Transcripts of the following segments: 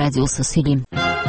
радиосы сөйлейм.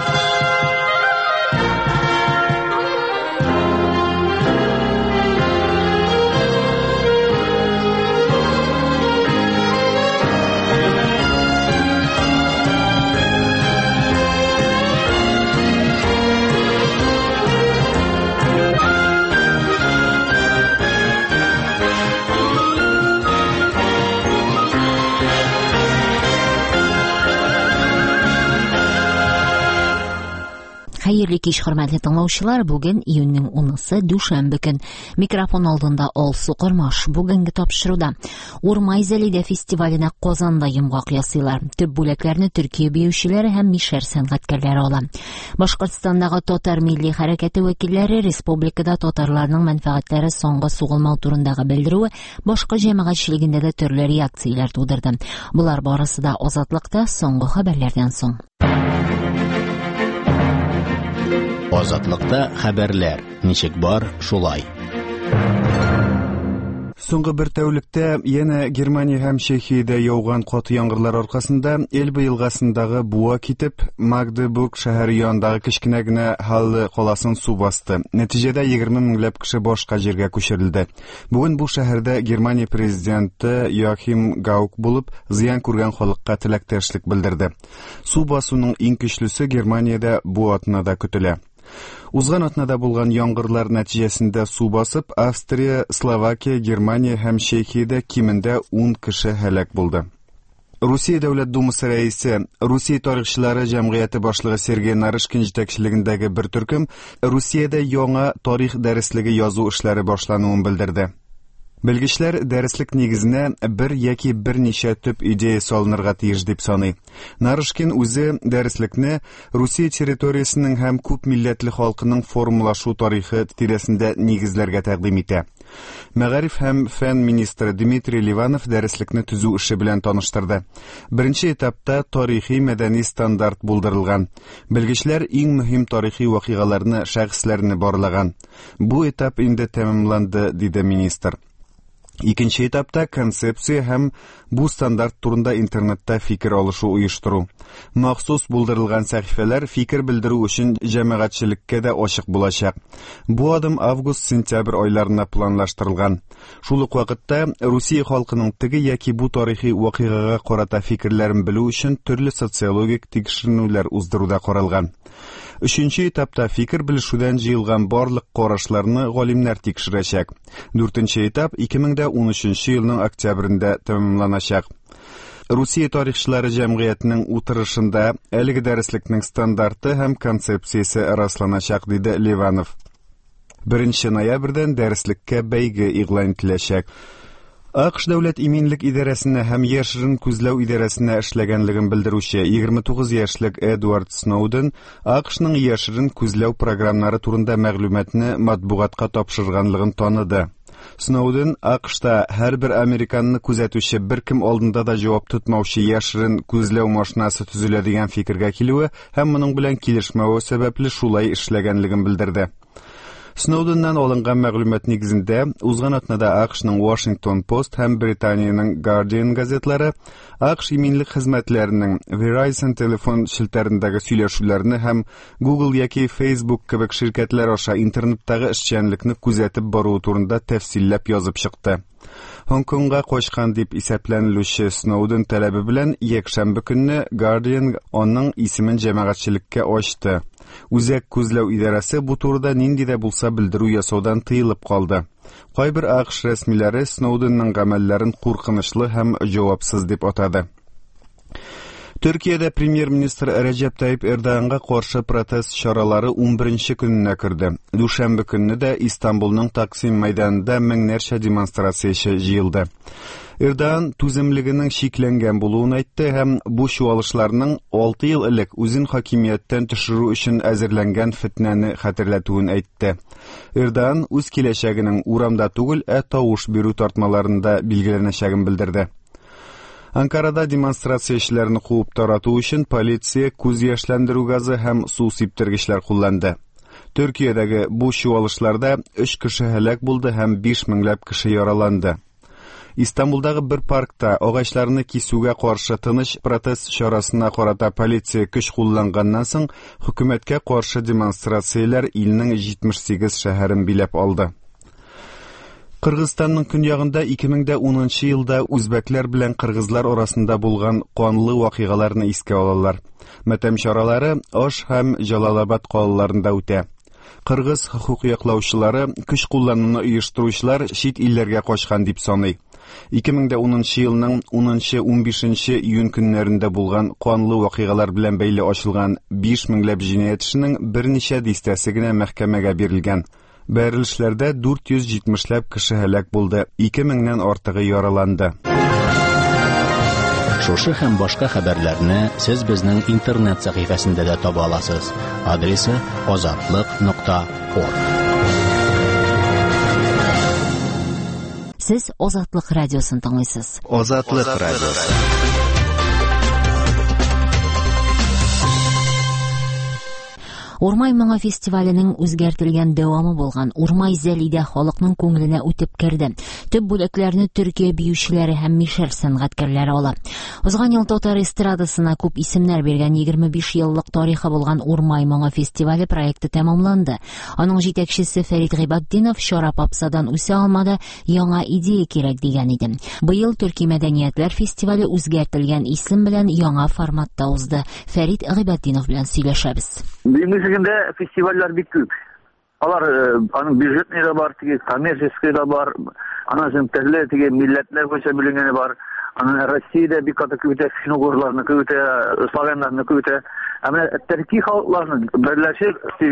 Хәерле кич, хөрмәтле тыңлаучылар. Бүген июньнең 10-сы дүшәмбе көн. Микрофон алдында Алсу Кормаш. Бүгенге тапшыруда Урмай Зәлидә фестиваленә Казанда йомгак ясыйлар. Төп бүләкләрне Төркия биючеләре һәм мишәр сәнгатькәрләре ала. Башкортстандагы татар милли хәрәкәте вәкилләре республикада татарларның мәнфәгатьләре соңгы сугылмау турындагы белдерүе башка җәмәгатьчелегендә дә төрле реакцияләр тудырды. Булар барысы да Азатлыкта соңгы хәбәрләрдән соң. Азатлыкта хәбәрләр. Ничек бар, шулай. Соңгы бер тәүлектә яна Германия һәм Чехиядә яуган каты яңгырлар аркасында Эльба елгасындагы буа китеп, Магдебург шәһәре янындагы кечкенә генә Халлы каласын су басты. Нәтиҗәдә 20 меңләп кеше башка җиргә күчерелде. Бүген бу шәһәрдә Германия президенты Йохим Гаук булып, зыян күргән халыкка теләктәшлек белдерде. Су басуның иң көчлесе Германиядә бу атнада көтелә. Узган атнада булган яңгырлар нәтиҗәсендә су басып, Австрия, Словакия, Германия һәм Чехиядә кимендә 10 кеше һәлак булды. Русия дәүләт думасы рәисе, Русия тарихчылары җәмгыяте башлыгы Сергей Нарышкин җитәкчелегендәге бер төркем Русиядә яңа тарих дәреслеге язу эшләре башлануын белдерде. Белгечләр дәреслек нигезенә бер яки берничә төп идея салынырга тиеш дип саный. Нарышкин үзе дәреслекне Русия территориясенең һәм күп милләтле халкының формалашу тарихы тирәсендә нигезләргә тәкъдим итә. Мәгариф һәм фән министры Дмитрий Ливанов дәреслекне төзү эше белән таныштырды. Беренче этапта тарихи мәдәни стандарт булдырылган. Белгечләр иң мөһим тарихи вакыйгаларны, шәхесләрне барлаган. Бу этап инде тәмамланды, диде министр. Икенче этапта концепция һәм бу стандарт турында интернетта фикер алышу оештыру. Махсус булдырылган сәхифәләр фикер белдерү өчен җәмәгатьчелеккә дә ачык булачак. Бу адым август-сентябрь айларына планлаштырылган. Шул ук вакытта Русия халкының теге яки бу тарихи вакыйгага карата фикерләрен белү өчен төрле социологик тикшеренүләр уздыруда каралган. Өченче этапта фикер белешүдән җыелган барлык карашларны галимнәр тикшерәчәк. 4нче этап 2013 елның октябрендә тәмамланачак. Русия тарихчылары җәмгыятенең утырышында әлеге дәреслекнең стандарты һәм концепциясе расланачак, диде Ливанов. 1 ноябрьдән дәреслеккә бәйге игълан ителәчәк. АКШ дәүләт иминлек идарәсенә һәм яшерен күзләү идарәсенә эшләгәнлеген белдерүче 29 яшьлек Эдвард Сноуден АКШның яшерен күзләү программнары турында мәгълүматны матбугатка тапшырганлыгын таныды. Сноуден АКШта һәрбер американны күзәтүче беркем алдында да җавап тотмаучы яшерен күзләү машинасы төзелә дигән фикергә килүе һәм моның белән килешмәве сәбәпле шулай эшләгәнлеген белдерде. Сноуденнан алынган мәгълүмат нигезендә узган атнада АКШның Washington Post һәм Британиянең Guardian газетлары АКШ иминлек хезмәтләренең Verizon телефон шелтәрендәге сөйләшүләрне һәм Google яки Facebook кебек ширкәтләр аша интернеттагы эшчәнлекне күзәтеп бару турында тәфсилләп язып чыкты. Гонконгга качкан дип исәпләнелүче Сноуден таләбе белән якшәмбе көнне Guardian аның исемен җәмәгатьчелеккә ачты. Үзәк күзләү идарәсе бу турыда нинди дә булса белдерү ясаудан тыелып калды. Кайбер АКШ рәсмиләре Сноуденның гамәлләрен куркынычлы һәм җавапсыз дип атады. Төркиядә премьер-министр Рәҗәп Тайип Эрдоганга каршы протест чаралары 11 көненә керде. Дүшәмбе көнне дә Истанбулның Таксим мәйданында меңнәрчә демонстрацияче җыелды. Эрдоган түземлегенең шикләнгән булуын әйтте һәм бу чуалышларның 6 ел элек үзен хакимияттән төшерү өчен әзерләнгән фитнәне хәтерләтүен әйтте. Эрдоган үз киләчәгенең урамда түгел, тавыш бирү тартмаларында билгеләнәчәген белдерде. Анкарада демонстрациячеләрне куып тарату өчен полиция күз яшьләндерү газы һәм су сиптергечләр кулланды. Төркиядәге бу чуалышларда 3 кеше һәлак булды һәм 5 меңләп кеше яраланды. Истанбулдагы бер паркта агачларны кисүгә каршы тыныч протест чарасына карата полиция көч кулланганнан соң хөкүмәткә каршы демонстрацияләр илнең 78 шәһәрен биләп алды. Кыргызстанның көньягында 2010 елда үзбәкләр белән кыргызлар арасында булган канлы вакыйгаларны искә алалар. Матәм чаралары Ош һәм Җалалабад калаларында үтә. Кыргыз хукук яклаучылары көч куллануны оештыручылар чит илләргә качкан дип саный. 2010 елның 10-15 июнь көннәрендә булган канлы вакыйгалар белән бәйле ачылган 5000 ләп җинаять эшенең берничә дистәсе генә мәхкәмәгә бирелгән. Бәрелешләрдә 470 ләп кеше һәлак булды, 2000ннән артыгы яраланды. Шушы һәм башка хәбәрләрне сез безнең интернет сәхифәсендә дә таба аласыз. Адресы ozatlik.org. Сез Азатлык радиосын тыңлыйсыз. Азатлык радиосы. Урмай моңа фестиваленең үзгәртелгән дәвамы булган Урмай зәлидә халыкның күңеленә үтеп керде. Төп бүләкләрне Төркия биючеләре һәм мишәр сәнгатькәрләре ала. Узган ел татар эстрадасына күп исемнәр биргән 25 еллык тарихы булган Урмай моңа фестивале проекты тәмамланды. Аның җитәкчесе Фәрит Гыйбаддинов Шарап Апсадан үсә алмады, яңа идея кирәк дигән иде. Быел Төрки мәдәниятләр фестивале үзгәртелгән исем белән яңа форматта узды. Фәрит Гыйбаддинов белән сөйләшәбез. Bizde festivaller bit küp. Alar anın büyütmeyi de var, kommersiyeski de var, anasın terli milletler koysa bilingeni var. Anın Rusya'da bir katı küte, Finogorlarını küte, Slavenlarını küte. Ama Türkiye halklarının birleşir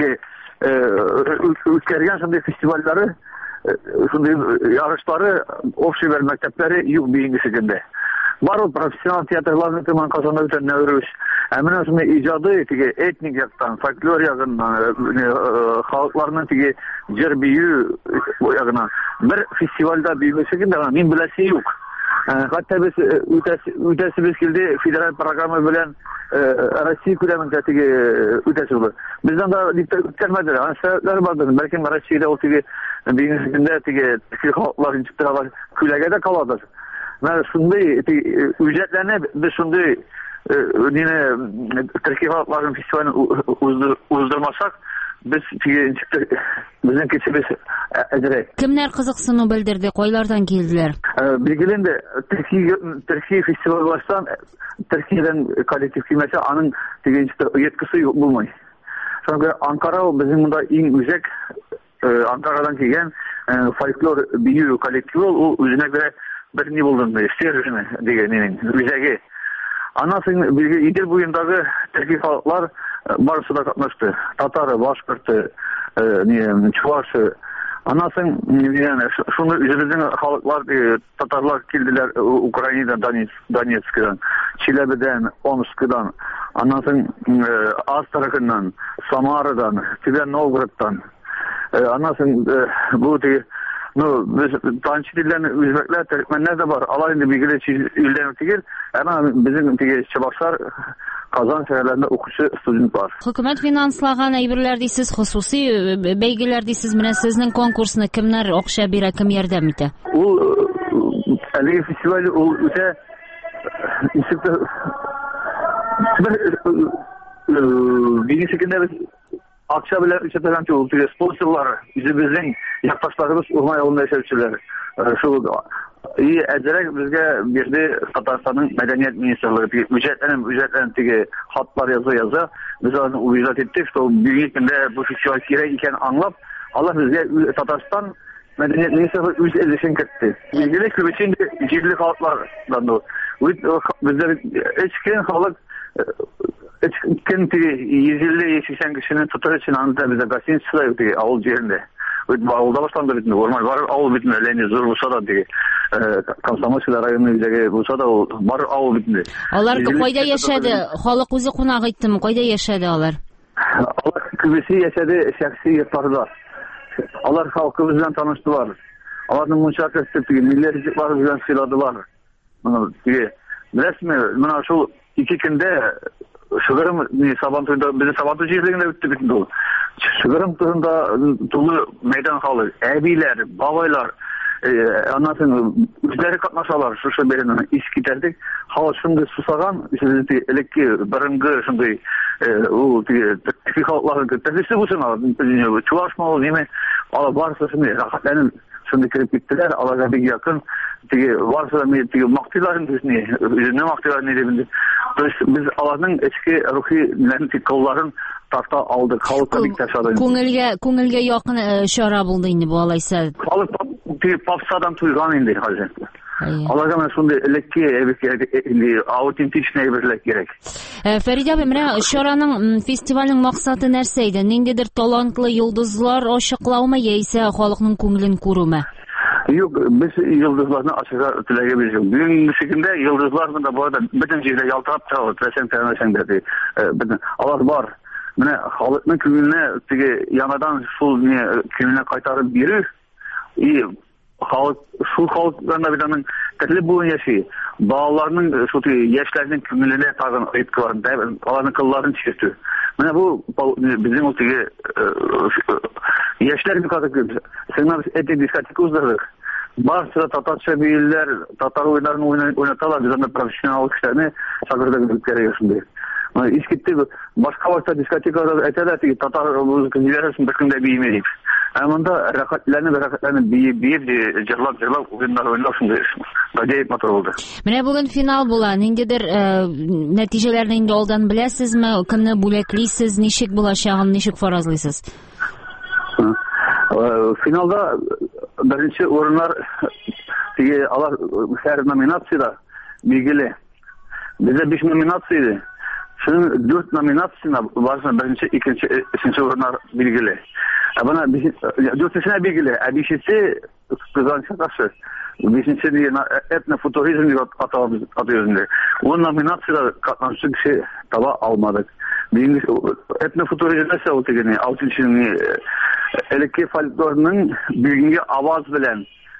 ülkergen şimdi festivalleri, şimdi yarışları, offşiver mektepleri yok birincisi. Var o profesyonel tiyatrolarını tamamen kazanırken ne örüş. Hemen aslında icadı etnik yaktan, folklor yakından, halklarının jır büyü yakından bir festivalda büyümesi gibi min bilesi yok. Hatta biz ötesi biz kildi federal programı bilen Rusya küleminde ötesi olur. Bizden de gelmedi. Sebepler vardır. Belki Rusya'da o birincisinde Türk halkların çıktığı külegede kaladır. Ben şimdi ücretlerine biz şimdi yine Türkiye halkların festivalini uzdurmasak biz bizden keçimiz ederek. Kimler kızıksını bildirdi? Koylardan geldiler? Bilgilerinde Türkiye festivali baştan Türkiye'den kolektif kıymeti anın yetkisi bulmayı. Çünkü Ankara bizim burada en yüksek Ankara'dan gelen folklor büyü kolektifi o üzerine göre bir ne bulduğunda istiyoruz diyenin yüzegi. Anasının İdil boyundaki Türkiye halklar barısı da katmıştı. Tatarı, Başkırtı, Çuvaşı. Anasının yani şunu üzerinde halklar Tatarlar geldiler Ukrayna'dan, Donetsk'dan, Çilebi'den, Omsk'dan, anasının Astrakha'dan, Samara'dan, Tibet Novgorod'dan. Anasının bu biz tanışı dillerini Üzbekler, Türkmenler de var. Allah indi bilgiler ilden ötügür. Ama bizim Çabaklar Kazan şehirlerinde okuşu student var. Hükümet finanslagan әйберләр дисез, хусуси бәйгеләр дисез, менә сезнең конкурсны кемнәр акча бирә, кем ярдәм итә? Ул әлеге фестиваль ул үтә birinci günde biz akşam bile işletilen çoğu sponsorlar, bizden yaklaşlarımız Urmay yolunda yaşayıcılar. Şu iyi ederek bizge bir de Tataristan'ın Medeniyet Ministerliği ücretlerin hatlar yazı biz onu ücret ettik. Büyük günde bu festival kire iken anlap Allah bizge Tataristan Medeniyet Ministerliği ücret edilişini kırttı. İlgili kübüçün cilli halklardan da. Bizde eçkin halk Kim 150-80 kişinin tutar için anında bize gazetin sıraydı avul yerinde. Avulda başlandı bitmedi. Normal var avul bitmedi. Leni zor bulsa da diye. Komsomolskiy rayonu bize bulsa da var avul bitmedi. Алар кайда яшәде? Халык үзе кунак иттеме? Кайда яшәде алар? Алар kübesi yaşadı şahsi yurtlarda. Алар halkımızla tanıştılar. Алардын müşahede milletçilikleri bilen sıradılar. Resmi, bana şu 2 günde Şugarım Sabantuy'da bizi Sabantuy yerlerinde bitti bütün dolu. Şugarım turunda dolu meydan halı, ebiler, babaylar, Аннан соң үзләре катнашалар шушы бәйрәмне искитәрдек. Халык шундый сусаган, шундый элекке биринге шундый ул теге халыкларның тәфсире булсын, чуашмалы неме, алар барысы шундый рәхәтләнеп шундый кирип киттеләр, аларга бик якын. Теге барысы да теге мактыйларын үзенә мактыйларын дип. То есть без аларның эчке рухи колларын тарта алдык. Халыкка бик тәшәдә. Күңелгә якын шара булды инде бу алайса. Халык теге попсадан туйган инде хәзер. Аларга менә шундый элекке аутентичный берлек кирәк. Фәридә абый, менә шараның, фестивальнең максаты нәрсә иде? Ниндидер талантлы йолдызлар ачыклаумы яисә халыкның күңелен күрүме? Юк, без йолдызларны ачыга теләгәбез юк. Бүген шикендә йолдызлар да бар да бөтен җирдә ялтырап тора, тәсән дә. Алар бар. Менә халыкның күңеленә теге яңадан шул күңеленә кайтарып бирү, шул халыкларның биданың төрле буын яши. Балаларның шул яшьләрнең күңеленә тагын айткаларын, аларның кылларын чиртү. Менә бу безнең ул теге яшьләрне кадәр сигнал эти дискотека уздырдык. Барысы татарча бийләр, татар уйнарын уйнаталар, без аны профессионал кешеләрне чакырдык кирәк шундый. Искитте башка вакытта дискотекаларда әйтәләр, теге татар музыка җибәрәсен беркемдә бийми дип. Ә монда рәхәтләнеп биеп, җырлап уеннар уйнап шундый. Гаҗәеп матур булды. Менә бүген финал була. Ниндидер нәтиҗәләрне инде алдан беләсезме? Кемне бүләклисез? Ничек булачагын ничек фаразлыйсыз? Финалда беренче урыннар теге алар һәр номинациядә билгеле. Бездә 5 номинация иде. Шуның 4 номинациясына барса беренче, икенче, өченче урыннар билгеле. Бана 4-сенә билгеле, ә 5-се кызганча каршы. 5-се дигән этнофутуризм дип аталып. Ул номинациядә катнашучы кеше таба алмадык. Этнофутуризм нәрсә ул тегене, аутентичный элекке фольклорның бүгенге аваз белән,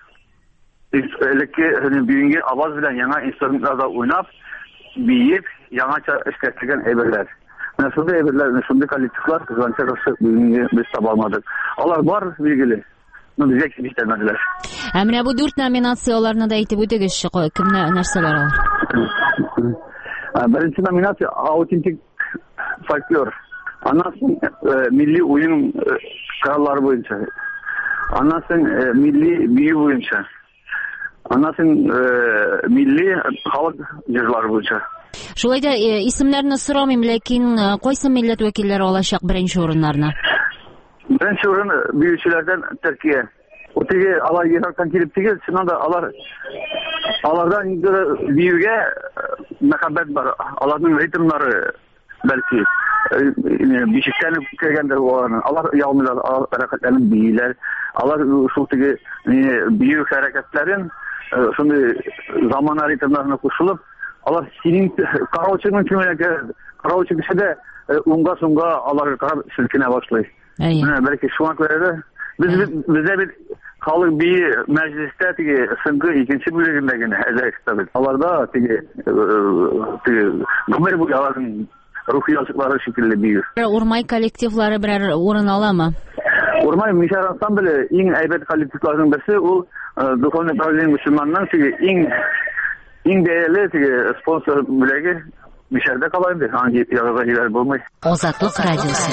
элекке бүгенге аваз белән яңа инструменталарда уйнап, биеп, яңача эшләтелгән әйберләр. Менә шундый әйберләр, шундый коллективлар кызганча каршы бүгенге без таба алмадык. Алар бар билгеле. Безгә китәлмәделәр. Ә менә бу 4 номинацияларны да әйтеп үтегезче, кемне нәрсәләр алар? Беренче номинация аутентик фольклор. Аннан соң милли уен кораллары буенча. Аннан соң милли бию буенча. Аннан соң милли халык җырлары буенча. Шулай да исемнәрне сорамыйм, ләкин кайсы милләт вәкилләре алачак беренче урыннарны? Беренче урын биючеләрдән Төркия. Теге алар ерактан килеп тиге, шуннан да алардан биюгә мәхәббәт бар. Аларның ритмнары бәлки бишектән кергәндер аларның. Алар ялмыйлар, хәрәкәтләрен бийләр. Алар шул теге бию хәрәкәтләрен шундый замана ритмнарына кушылып, алар синең караучының күңеленә, караучы кешедә уңга-сунга алар карап селкенә башлый. Менә бәлки шуңа күрә дә бездә бит халык бии мәҗлестә теге соңгы икенче бүлегендә генә әзерлектә бит. Аларда теге гомер буе аларның рухи языклары шикелле бию. Урмай коллективлары берәр урын аламы? Урмай мишар ансамбле иң әйбәт коллективларның берсе, ул духовный правление мусульманның теге иң бәяле теге спонсор бүлеге мишәрдә кала инде. Ягыга җибәреп булмый. Азатлык радиосы.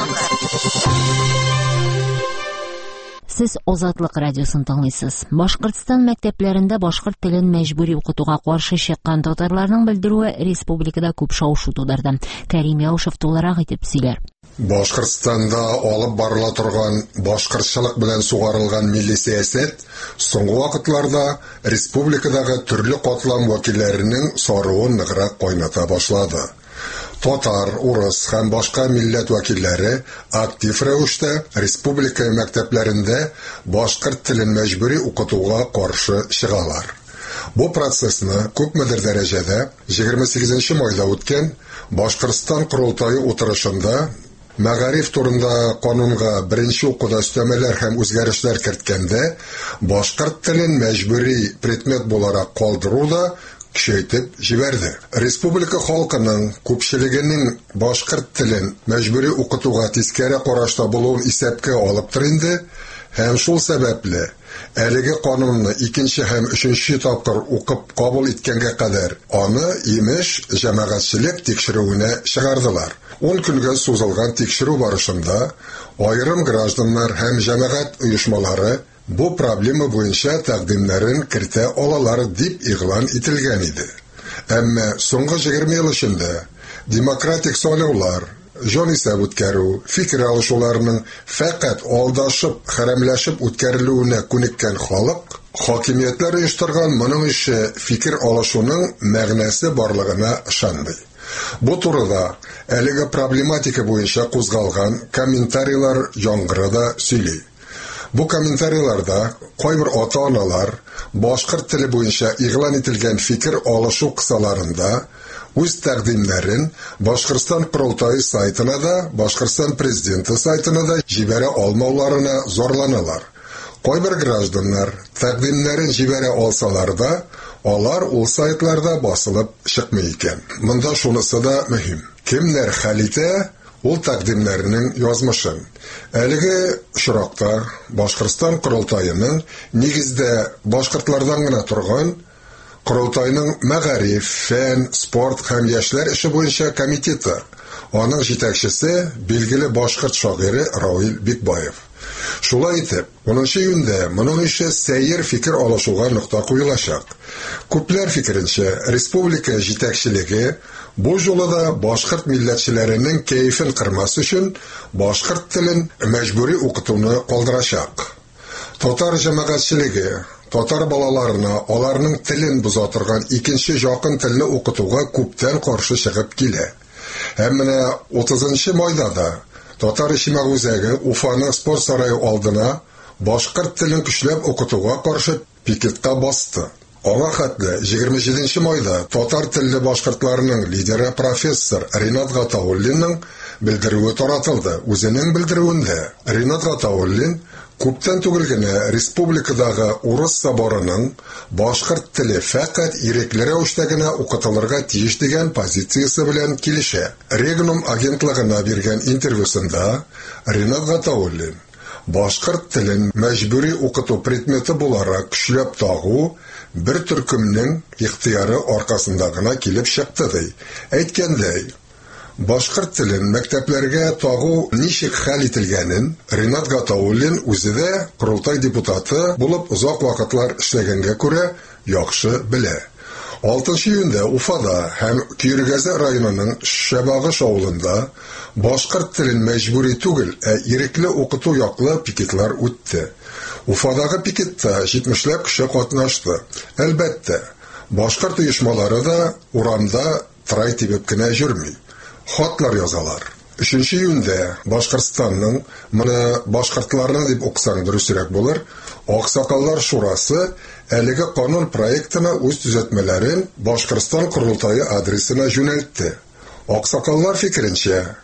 Сез Азатлык радиосын тыңлыйсыз. Башкортстан мәктәпләрендә башкорт телен мәҗбүри укытуга каршы чыккан татарларның белдерүе республикада күп шау-шу тудырды. Кәрим Яушев тулырак итеп сөйләр. Башкортстанда алып барыла торган башкортчылык белән сугарылган милли сәясәт соңгы вакытларда республикадагы төрле катлам вәкилләренең саруын ныграк кайната башлады. Татар, урыс һәм башка милләт вәкилләре актив рәвештә республика мәктәпләрендә башкорт телен мәҗбүри укытуга каршы чыгалар. Бу процессны күпмедер дәрәҗәдә 28 майда үткән Башкортстан курултайы утырышында мәгариф турында канунга беренче укуда өстәмәләр һәм үзгәрешләр керткәндә башкорт телен мәҗбүри предмет буларак калдыру да көчәйтеп җибәрде. Республика халкының күпчелегенең башкорт телен мәҗбүри укытуга тискәре карашта булуын исәпкә алып тор инде, һәм шул сәбәпле Әлеге канунны 2 һәм 3 тапкыр укып кабул иткәнгә кадәр аны имеш җәмәгатьчелек тикшерүенә чыгардылар. 10 көнгә сузылган тикшерү барышында айрым гражданнар һәм җәмәгать оешмалары бу проблема буенча тәкъдимнәрен кертә алалар дип игълан ителгән иде. Әмма соңгы 20 ел эчендә демократик сайлаулар, җан исәп үткәрү, фикер алышуларның фақат алдашып, хәрәмләшеп үткәрелүенә күнеккән халык хакимиятләр оештырган моның ише фикер алышуның мәгънәсе барлыгына ышанмый. Бу турыда әлеге проблематика буенча кузгалган комментарийлар яңгырада сөйли. Бу комментарийларда кайбер ата-аналар башкорт теле буенча игълан ителгән фикер алышу кысаларында үз тәкъдимнәрен Башкортстан Курултайы сайтына да, Башкортстан президенты сайтына да җибәрә алмауларына зарланалар. Кайбер гражданнар тәкъдимнәрен җибәрә алсалар да, алар ул сайтларда басылып чыкмый икән. Монда шунысы да мөһим. Кемнәр хәл итә ул тәкъдимнәрнең язмышын. Әлеге очракта Башкортстан Курултайының нигездә башкортлардан гына торган Курултайның мәгариф, фән, спорт һәм яшьләр эше буенча комитеты. Аның җитәкчесе билгеле башкорт шагыйре Равил Бикбаев. Шулай итеп, 10 июньдә моның ише сәйер фикер алышуга нокта куелачак. Күпләр фикеренчә, республика җитәкчелеге бу жолы да башкорт милләтчеләренең кәефен кырмас өчен башкорт телен мәҗбүри укытуны калдырачак. Татар җәмәгатьчелеге татар балаларына аларның телен боза торган икенче якын телне укытуга күптән каршы чыгып килә. Һәм менә 30 майда да Татар ишмәг үзәге Уфаның спорт сарае алдына башкорт телен көчләп укытуга каршы пикетка басты. Аңа хәтле 27 майда татар телле башкортларның лидеры профессор Ринат Гатауллинның белдерүе таратылды. Үзенең белдерүендә Ринат Гатауллин күптән түгел генә республикадагы урыс соборының башкорт теле фақат ирекле рәвештә генә укытылырга тиеш дигән позициясе белән килешә. Регнум агентлыгына биргән интервьюсында Ринат Гатауллин башкорт телен мәҗбүри укыту предметы буларак көчләп тагу бер төркемнең ихтыяры аркасында гына килеп чыкты ди. Әйткәндәй, башкорт телен мәктәпләргә тагу ничек хәл ителгәнен Ринат Гатауллин үзе дә Курултай депутаты булып озак вакытлар эшләгәнгә күрә яхшы белә. 6 июньдә Уфада һәм Киргәзе районының Шәбагыш авылында башкорт телен мәҗбүри түгел, ирекле укыту яклы пикетлар үтте. Уфадагы пикетта 70ләп кеше катнашты. Әлбәттә, башкорт оешмалары да урамда трай тибеп кенә йөрми. Хатлар язалар. 3 июньдә Башкортстанның, моны башкортларның дип уксаң дөресрәк булыр, Аксакаллар шурасы әлеге канун проектына үз төзәтмәләрен Башкортстан Курултайы адресына юнәлтте. Аксакаллар фикеренчә,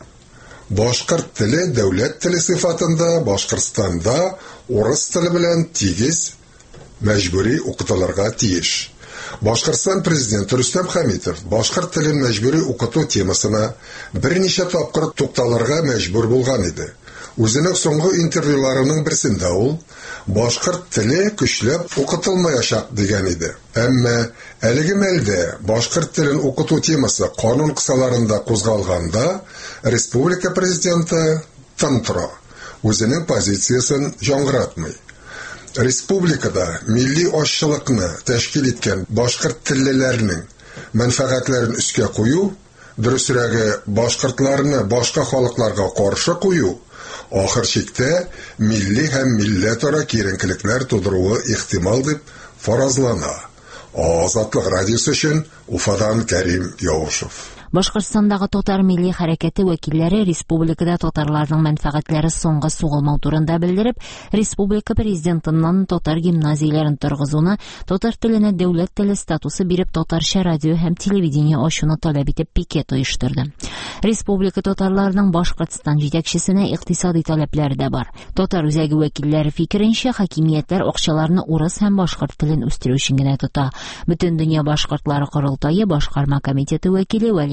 башкорт теле дәүләт теле сыйфатында Башкортстанда урыс теле белән тигез мәҗбүри укытылырга тиеш. Башкортстан президенты Рөстәм Хәмитов башкорт телен мәҗбүри укыту темасына берничә тапкыр тукталырга мәҗбүр булган иде. Үзенең соңгы интервьюларының берсендә ул башкорт теле көчләп укытылмаячак дигән иде. Әмма әлеге мәлдә башкорт телен укыту темасы канун кысаларында кузгалганда республика президенты тын тора. Үзенең позициясын яңгыратмый. Республикада милли ашчылыкны тәшкил иткән башкорт теллеләрнең мәнфәгатьләрен үскә кую, дөресрәге башкортларны башка халыкларга каршы кую, ахыр чиктә милли һәм милләтара киеренкелекләр тудыруы ихтимал дип фаразлана. Азатлык радиосы өчен Уфадан Кәрим Яушев. Башкортстандагы татар милли хәрәкәте вәкилләре республикада татарларның мәнфәгатьләре соңгы сугылмау турында белдереп, республика президентыннан татар гимназияләрен торгызуны, татар теленә дәүләт теле статусы биреп, татарча радио һәм телевидение ачуны таләп итеп пикет оештырды. Республика татарларының Башкортстан җитәкчесенә икътисади таләпләре дә бар. Татар үзәге вәкилләре фикеренчә, хакимиятләр акчаларны урыс һәм башкорт телен үстерү өчен генә тота. Бөтен дөнья башкортлары Курултайы башкарма комитеты вәкиле Вәли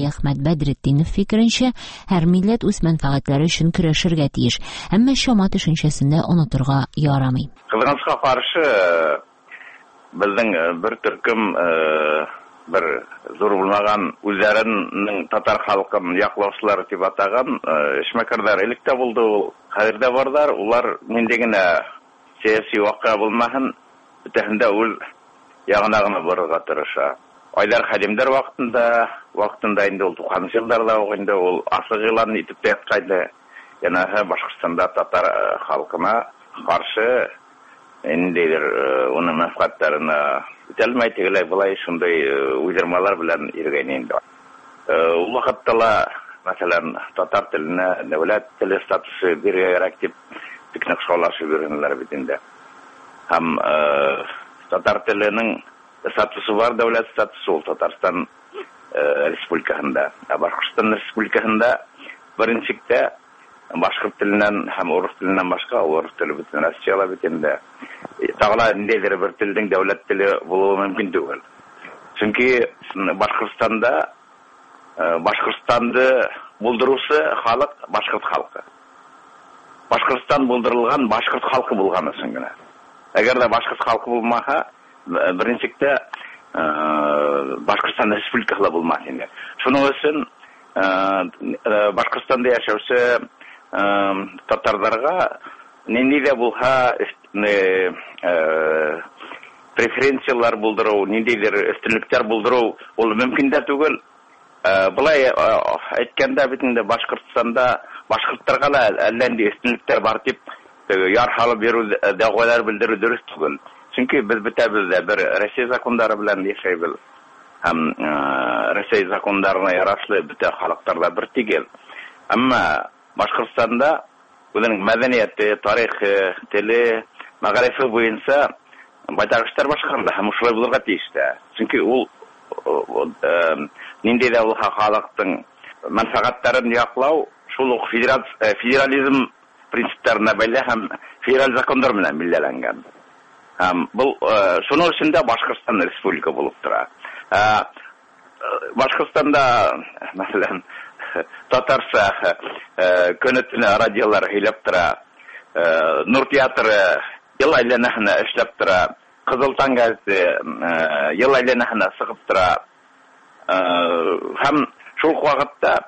Әхмәт Бәдретдинов фикеренчә, һәр милләт үз мәнфәгатьләре өчен көрәшергә тиеш, әмма чама төшенчәсендә онытырга ярамый. Кызганычка каршы, безнең бер төркем bir zor bulmagan үзләренең татар халкын яклаучылар дип атаган эшмәкәрләр электе булды, хәзердә бардар. Улар нинди генә сәяси вакыйга булмаһын, бөтенләй ул ягына гына барырга тырыша. Айдар Хәдимдәр вакытында инде ул 90 елларда инде ул асык илан итеп яткайды. Янәһе Башкортстанда татар халкына каршы индидер уны мәнфәгатьләренә үтәлмәй тегеләй булай шундай уйдырмалар белән йөргән инде. Ул вакытта мәсәлән татар теленә дәүләт теле статусы бирергә дип бик нык шаулашып йөргәннәр бит инде. Һәм татар теленең статусы бар, дәүләт статусы ул Татарстан республикасында. Башкортстан республикасында беренчектә башкорт теленнән һәм урыс теленнән башка урыс теле бөтен Россиядә бит инде. Тагыла ниндидер бер телдән дәүләт теле булуы мөмкин түгел. Чөнки Башкортстанда Башкортстанды булдырусы халык башкорт халкы. Башкортстан булдырылган башкорт халкы булган өчен генә. Әгәр дә башкорт халкы булмаһа, беренчектә Башкортстан республикасы булмас инде. Шуның өчен Башкортстанда яшәүче татарларга нинди дә булса преференциялар булдыру, ниндидер өстенлектәр булдыру ул мөмкин дә түгел. Булай әйткәндә бит инде Башкортстанда башкортларга да әлләнди өстенлектәр бар дип ярхалып бирү дәгъвалар белдерү дөрес түгел. Чөнки без бетәбез дә бер Россия законнары белән яшәйбез. Һәм Россия законнарына ярашлы бөтен халыкларда бер түгел. Әмма Башкортстанда үзенең мәдәнияте, тарихы, теле, мәгарифе буенча байтак эшләр башкарыла һәм шулай булырга тиеш тә. Чөнки ул нинди дә булса халыктың мәнфәгатьләрен яклау, шул ук федерализм принципларына бәйле һәм федераль законнар белән билгеләнгән. Һәм бу шуның өчен дә Башкортстан республика булып тора. Башкортстанда, мәсәлән, татарча көнөтүне радиолар һөйләп тора, Нур театры ел айланасына эшләп тора, Кызыл таң газеты ел айланасына сыгып тора. Һәм шул вакытта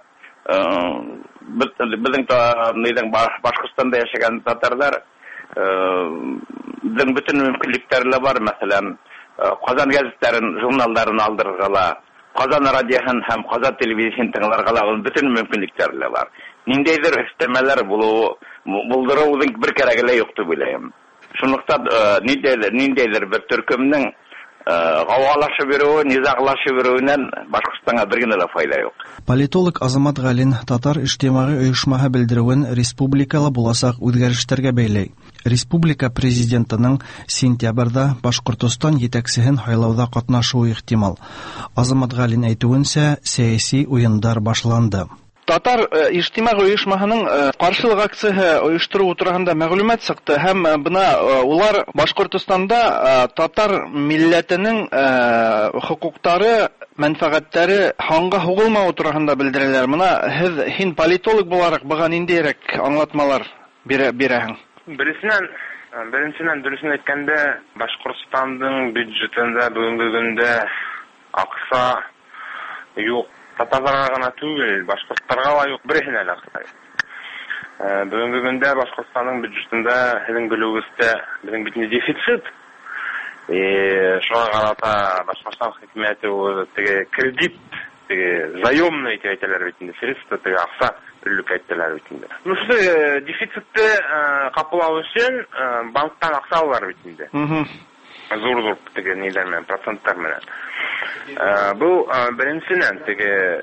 безнең Башкортстанда яшәгән татарлар безнең бөтен мөмкинлекләре бар. Мәсәлән, Казан газетларын, журналларын алдырырга, Казан радиоһын һәм Казан телевизиясын тыңларга бөтен мөмкинлекләре бар. Ниндидер өстәмәләр булдыру бер кирәге юк дип уйлыйм. Шунлыктан ниндидер бер төркемнең гавалашып йөрүе, низаглашып йөрүеннән Башкортстанга бер генә дә файда юк. Политолог Азамат Галин татар иҗтимагый оешмаһы белдерүен республикалы буласак үзгәрешләргә бәйләй. Республика президентының сентябрьдә Башкортстан җитәкчесен сайлауда катнашуы ихтимал. Азамат Галин әйтүенчә, сәяси уеннар башланды. Татар иҗтимагый оешмаһының каршылык акциясе оештыру турында мәгълүмат чыкты һәм бuna улар Башкортстанда татар милләтенең хукуклары, мәнфәгатьләре ханга хугылмау турында белдерәләр. Моны һин политолог буларак буга ниндирәк аңлатмалар бирәһең? Беренчедән дөресен әйткәндә, Башкортстанның бюджетында бүгенге көндә акса юк. Татарларга гына түгел, башкортларга ла юк, берсенә дә акса. Бүгенге көндә Башкортстанның бюджетында һең белүегездә безнең бит дефицит. Шуңа карата Башкортстан хөкүмәте теге кредит, теге заемный дип әйтәләр бит инде, средства теге акса бүлүк әйтәләр бит инде. Шушы дефицитты каплау өчен банктан акса алалар бит инде. Зур теге нидән проценттар менән. Бу беренчедән теге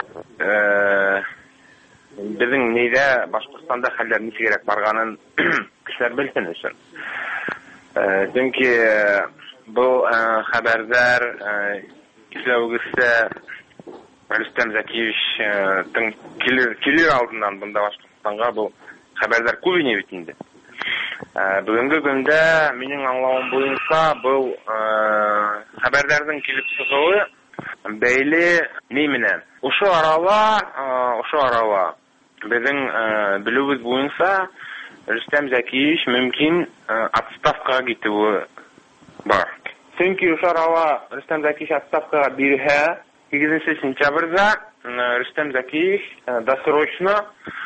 безнең нидә Башкортстанда хәлләр ничегрәк барганын кешеләр белсен өчен. Чөнки бу хәбәрдар киләүгездә Рөстәм Зәкиевич килер алдыннан бunda Башкортстанга бу хәбәрдар күбине бит инде. Бүгенге көндә минең аңлавым буенча бу хәбәрдарның килеп чыгуы бәйле ни менән? Ошо арала безнең билүбез буенча Рөстәм Зәкиевич мөмкин отставкага китүе бар. Чөнки ошо арала Рөстәм Зәкиевич отставкага бирһә, 8 сентябрьдә Рөстәм Зәкиевич досрочно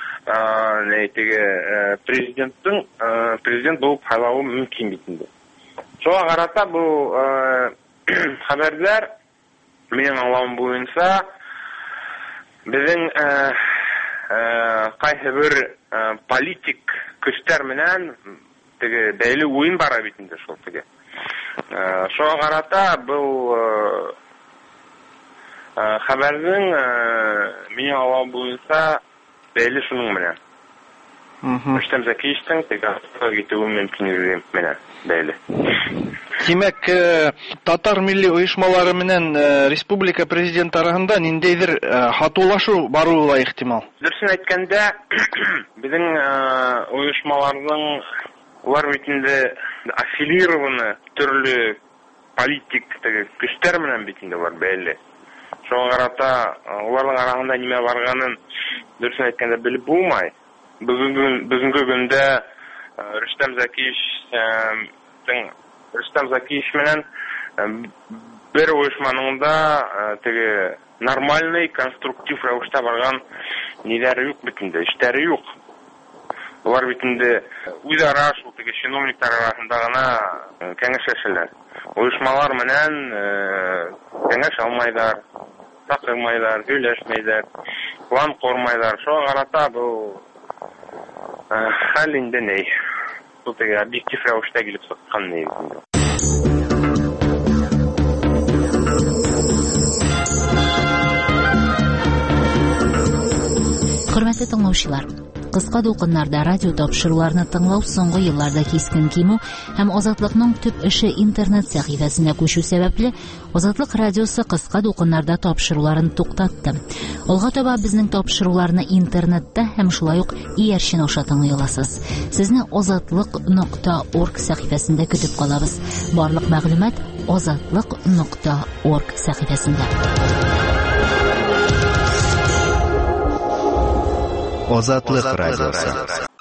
президент булып сайлауы мөмкин бит инде. Шуңа карата бу хәбәрләр минең аңлавым буенча безнең кайсы бер политик көчтәр менән теге бәйле уен бара бит инде шул теге. Шуңа карата бу хәбәрнең минең аңлавым буенча бәйле шуның менән. Рөстәм Зәкиевичтең теге китүе мөмкинлеге менән бәйле. Димәк, татар милли оешмалары менән республика президенты арасында ниндәйдер хатулашу баруы ла ихтимал. Дөресен әйткәндә, безнең оешмаларның улар бит инде аффилированы төрле политик көчтәр менән бит инде бар бәйле. Шуңа карата уларның арасында нимә барганын дөресен әйткәндә белеп булмай. Бүгенге көндә Рөстәм Зәкиевич менән бер оешманың да теге нормальный, конструктив рәвештә барган ниләре юк бит инде, эшләре юк. Улар бит инде үзара шул теге чиновниклар арасында гына кәңәшләшәләр. Оешмалар менән кәңәш алмайлар, такылмайлар, һөйләшмәйләр, план кормайлар. Шуңа карата бу хәл инде ни? Бу теге объектив рәвештә килеп сыккан ни? Хөрмәтле тыңлаучылар, кыска дулкыннарда радио тапшыруларны тыңлау соңгы елларда кискен кимү һәм Азатлыкның төп эше интернет сәхифәсенә күчү сәбәпле Азатлык радиосы кыска дулкыннарда тапшыруларын туктатты. Алга таба безнең тапшыруларны интернетта һәм шулай ук иярчен аша тыңлый аласыз. Сезне azatlык.org сәхифәсендә көтеп калабыз. Барлык мәгълүмат azatlык.org сәхифәсендә. Азатлык радиосы.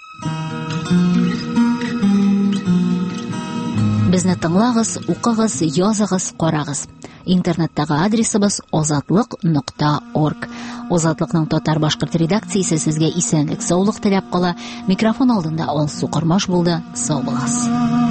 Безне тыңлагыз, укыгыз, языгыз, карагыз. Интернеттагы адресыбыз azatlык.org. Азатлыкның татар-башкорт редакциясе сезгә исәнлек, саулык теләп кала. Микрофон алдында Алсу Кормаш булды. Сау буласыз.